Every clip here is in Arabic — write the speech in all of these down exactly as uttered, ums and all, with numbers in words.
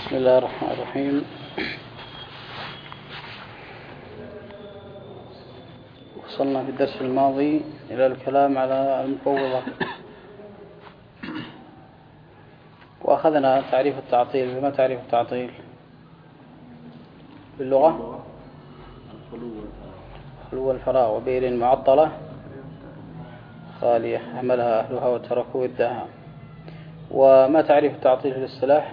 بسم الله الرحمن الرحيم. وصلنا في الدرس الماضي إلى الكلام على المفوضة، وأخذنا تعريف التعطيل. بما تعريف التعطيل باللغة؟ خلو الفراغ، وبئر معطلة خالية عملها أهلها وتركوا ودها. وما تعريف التعطيل في الاصطلاح؟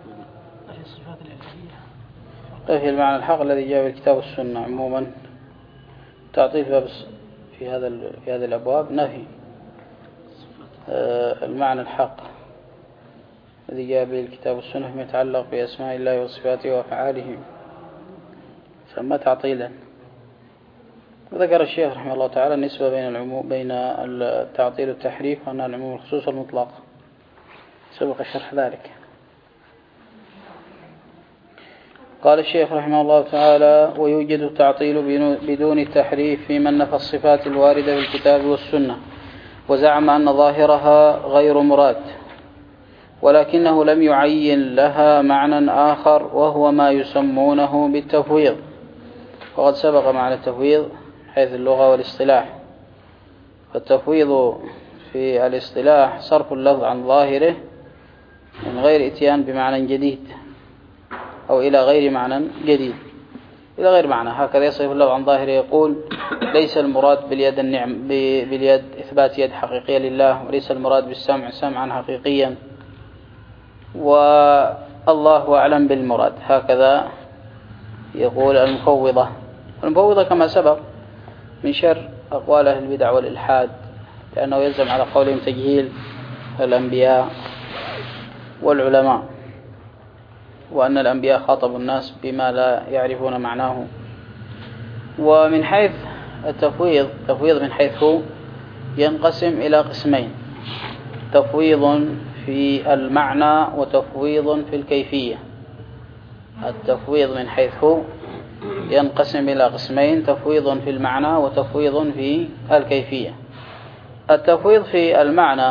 في المعنى الحق الذي جاء بالكتاب والسنة. عموما تعطيل في هذا في هذه الأبواب نفي المعنى الحق الذي جاء بالكتاب والسنة فيما يتعلق بأسماء الله وصفاته وأفعاله سمى تعطيلا. وذكر الشيخ رحمه الله تعالى النسبة بين العموم بين التعطيل والتحريف، وأن العموم الخصوص المطلق، سبق شرح ذلك. قال الشيخ رحمه الله تعالى: ويوجد التعطيل بدون التحريف في من نفى الصفات الواردة في الكتاب والسنة وزعم أن ظاهرها غير مراد، ولكنه لم يعين لها معنى آخر وهو ما يسمونه بالتفويض. وقد سبق معنى التفويض حيث اللغة والاصطلاح. فالتفويض في الاصطلاح صرف اللفظ عن ظاهره من غير اتيان بمعنى جديد أو إلى غير معنى جديد، إلى غير معنى. هكذا يصرف اللفظ عن ظاهره، يقول ليس المراد باليد النعم باليد إثبات يد حقيقية لله، وليس المراد بالسمع سمعا حقيقيا، والله أعلم بالمراد. هكذا يقول المفوضة. المفوضة كما سبق من شر أقوال أهل البدع والإلحاد، لأنه يلزم على قولهم تجهيل الأنبياء والعلماء، وأن الأنبياء خاطبوا الناس بما لا يعرفون معناه. ومن حيث التفويض، تفويض من حيث هو ينقسم إلى قسمين: تفويض في المعنى وتفويض في الكيفية. التفويض من حيث هو ينقسم إلى قسمين: تفويض في المعنى وتفويض في الكيفية. التفويض في المعنى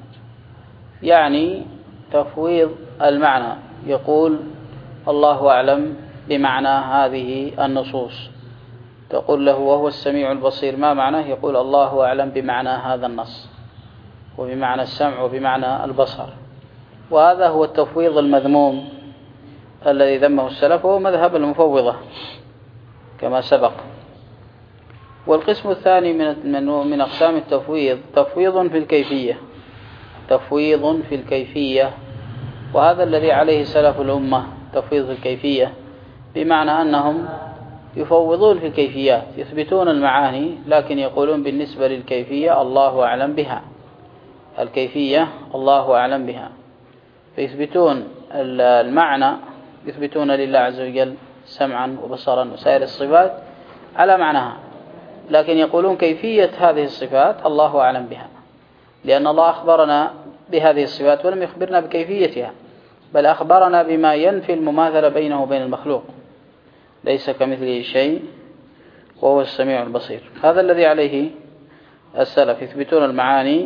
يعني تفويض المعنى، يقول الله أعلم بمعنى هذه النصوص. تقول له وهو السميع البصير ما معناه؟ يقول الله أعلم بمعنى هذا النص، وبمعنى السمع وبمعنى البصر. وهذا هو التفويض المذموم الذي ذمه السلف، وهو مذهب المفوضة كما سبق. والقسم الثاني من من أقسام التفويض تفويض في الكيفية. تفويض في الكيفية، وهذا الذي عليه سلف الأمة، تفويض في الكيفية، بمعنى أنهم يفوضون في الكيفيات، يثبتون المعاني لكن يقولون بالنسبة للكيفية الله أعلم بها. الكيفية الله أعلم بها، فيثبتون المعنى، يثبتون لله عز وجل سمعا وبصرا وسائر الصفات على معناها، لكن يقولون كيفية هذه الصفات الله أعلم بها، لأن الله أخبرنا بهذه الصفات ولم يخبرنا بكيفيتها، بل أخبرنا بما ينفي المماثلة بينه وبين المخلوق، ليس كمثله شيء وهو السميع البصير. هذا الذي عليه السلف، يثبتون المعاني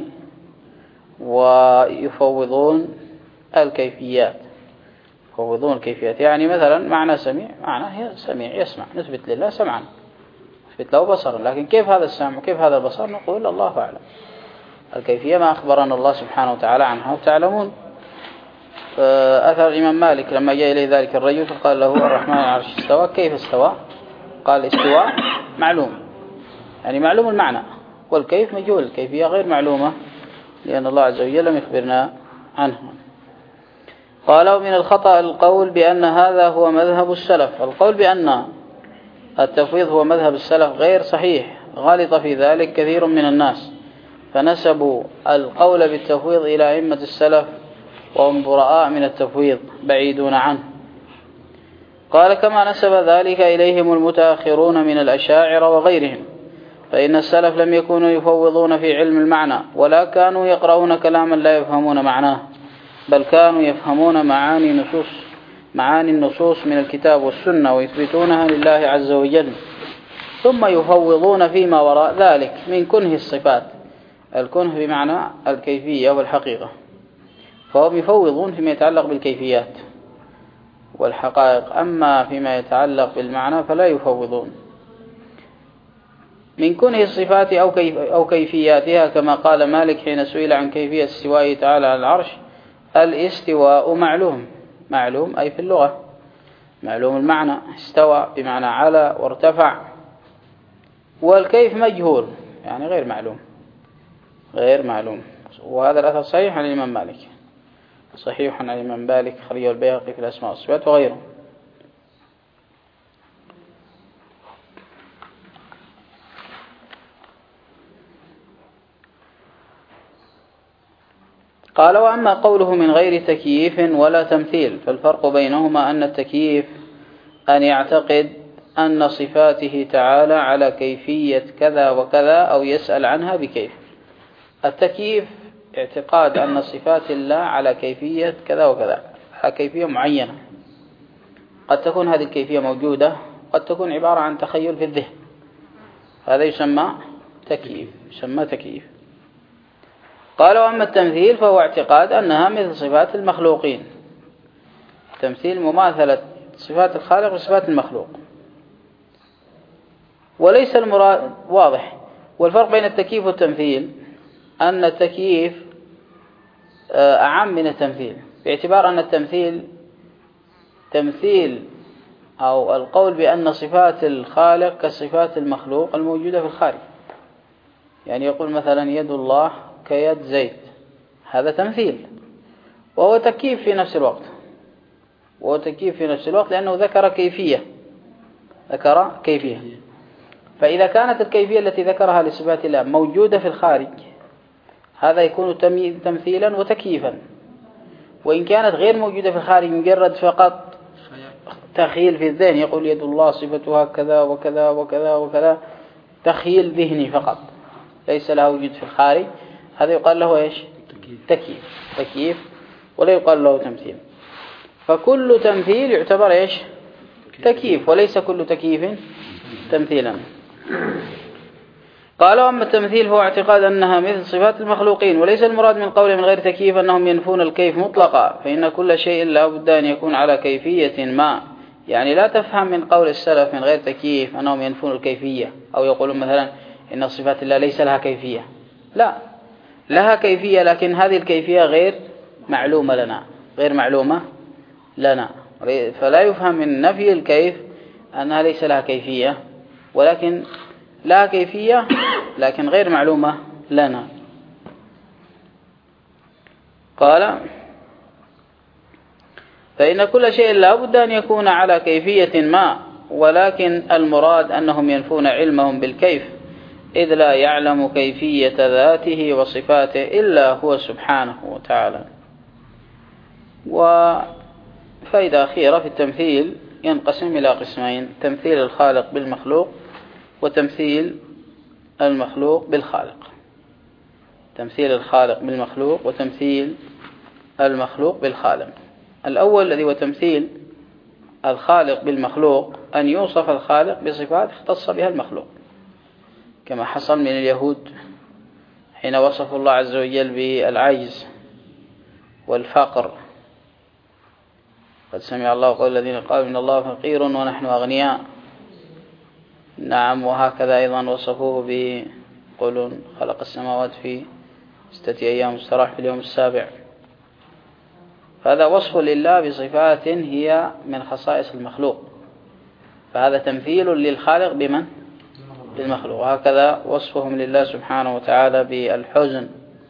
ويفوضون الكيفيات. يفوضون الكيفيات، يعني مثلا معنى سميع، معنى هي سميع يسمع، نثبت لله سمعا، نثبت له بصرا، لكن كيف هذا السمع وكيف هذا البصر نقول الله أعلم. الكيفية ما أخبرنا الله سبحانه وتعالى عنها وتعلمون. أثر الإمام مالك لما جاء إليه ذلك الرجل فقال له الرحمن على العرش استوى، كيف استوى؟ قال استواء معلوم، يعني معلوم المعنى، والكيف مجهول، الكيفية غير معلومة لأن الله عز وجل لم يخبرنا عنها. قالوا من الخطأ القول بأن هذا هو مذهب السلف. القول بأن التفويض هو مذهب السلف غير صحيح، غلط في ذلك كثير من الناس، فنسبوا القول بالتفويض إلى أئمة السلف وهم براء من التفويض بعيدون عنه. قال كما نسب ذلك إليهم المتأخرون من الأشاعرة وغيرهم، فإن السلف لم يكونوا يفوضون في علم المعنى، ولا كانوا يقرؤون كلاما لا يفهمون معناه، بل كانوا يفهمون معاني نصوص معاني النصوص من الكتاب والسنة ويثبتونها لله عز وجل، ثم يفوضون فيما وراء ذلك من كنه الصفات. الكنه بمعنى الكيفية والحقيقة، فهم يفوضون فيما يتعلق بالكيفيات، والحقائق. أما فيما يتعلق بالمعنى فلا يفوضون. من كونه الصفات أو, كيف أو كيفياتها، كما قال مالك حين سئل عن كيفية استوائه تعالى على العرش: الاستواء معلوم. معلوم أي في اللغة معلوم المعنى، استوى بمعنى على وارتفع. والكيف مجهول يعني غير معلوم، غير معلوم. وهذا الأثر صحيح عن الإمام مالك، صحيح عن الإمام مالك، خرجه البيهقي في الأسماء والصفات وغيره. قال: وأما قوله من غير تكييف ولا تمثيل، فالفرق بينهما أن التكييف أن يعتقد أن صفاته تعالى على كيفية كذا وكذا أو يسأل عنها بكيف. التكييف اعتقاد أن صفات الله على كيفية كذا وكذا، على كيفية معينة، قد تكون هذه الكيفية موجودة، قد تكون عبارة عن تخيل في الذهن، هذا يسمى تكييف، يسمى تكييف. قال: وأما التمثيل فهو اعتقاد أنها مثل صفات المخلوقين. تمثيل مماثلة صفات الخالق وصفات المخلوق، وليس المراد واضح. والفرق بين التكييف والتمثيل أن التكييف أعم من التمثيل، باعتبار أن التمثيل تمثيل أو القول بأن صفات الخالق كصفات المخلوق الموجودة في الخارج. يعني يقول مثلا يد الله كيد زيد، هذا تمثيل، وهو تكييف في نفس الوقت، وهو تكييف في نفس الوقت لأنه ذكر كيفية، ذكر كيفية. فإذا كانت الكيفية التي ذكرها لصفات الله موجودة في الخارج، هذا يكون تمثيلا وتكييفا. وإن كانت غير موجودة في الخارج، مجرد فقط تخيل في الذهن، يقول يد الله صفتها كذا وكذا وكذا وكذا، تخيل ذهني فقط، ليس له وجود في الخارج، هذا يقال له إيش؟ تكييف. تكييف ولا يقال له تمثيل. فكل تمثيل يعتبر إيش؟ تكييف، وليس كل تكييف تمثيلا. قال: وأما التمثيل هو اعتقاد أنها مثل صفات المخلوقين، وليس المراد من قوله من غير تكييف أنهم ينفون الكيف مطلقا، فإن كل شيء لا بد أن يكون على كيفية ما. يعني لا تفهم من قول السلف من غير تكييف أنهم ينفون الكيفية، أو يقولون مثلا إن صفات الله ليس لها كيفية. لا، لها كيفية، لكن هذه الكيفية غير معلومة لنا، غير معلومة لنا. فلا يفهم من نفي الكيف أنها ليس لها كيفية، ولكن لها كيفية لكن غير معلومة لنا. قال: فإن كل شيء لا بد أن يكون على كيفية ما، ولكن المراد أنهم ينفون علمهم بالكيف، إذ لا يعلم كيفية ذاته وصفاته إلا هو سبحانه وتعالى. وفائدة أخيرة في التمثيل، ينقسم إلى قسمين: تمثيل الخالق بالمخلوق، وتمثيل المخلوق بالخالق. تمثيل الخالق بالمخلوق وتمثيل المخلوق بالخالق. الأول الذي هو تمثيل الخالق بالمخلوق، أن يوصف الخالق بصفات اختص بها المخلوق، كما حصل من اليهود حين وصفوا الله عز وجل بالعجز والفقر: قد سمع الله قول الذين قالوا إن الله فقير ونحن أغنياء. نعم. وهكذا أيضا وصفوه بقولون خلق السماوات في ستة أيام واستراح في اليوم السابع. فهذا وصف لله بصفات هي من خصائص المخلوق، فهذا تمثيل للخالق بمن؟ بالمخلوق. وهكذا وصفهم لله سبحانه وتعالى بالحزن،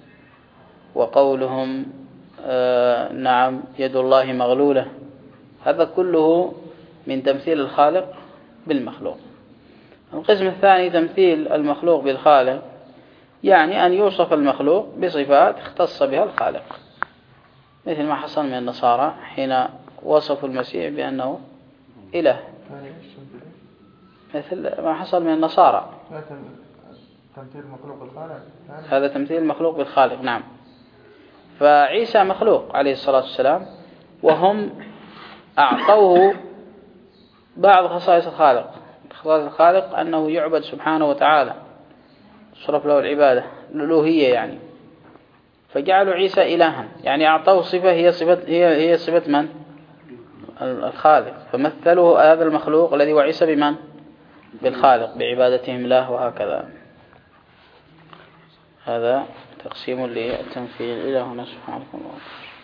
وقولهم آه نعم يد الله مغلولة، هذا كله من تمثيل الخالق بالمخلوق. القسم الثاني تمثيل المخلوق بالخالق، يعني أن يوصف المخلوق بصفات اختص بها الخالق، مثل ما حصل من النصارى حين وصفوا المسيح بأنه إله، مثل ما حصل من النصارى. تمثيل المخلوق بالخالق، هذا تمثيل المخلوق بالخالق. نعم. فعيسى مخلوق عليه الصلاة والسلام، وهم أعطوه بعض خصائص الخالق. خصائص الخالق أنه يعبد سبحانه وتعالى، صرف له العبادة الألوهية يعني، فجعلوا عيسى إلها، يعني أعطوه صفة هي صفة هي هي صفة من؟ الخالق، فمثلوا هذا المخلوق الذي وعيس بمن؟ بالخالق بعبادتهم له، وهكذا. هذا تقسيم للتمثيل. إلى هنا سبحانك اللهم.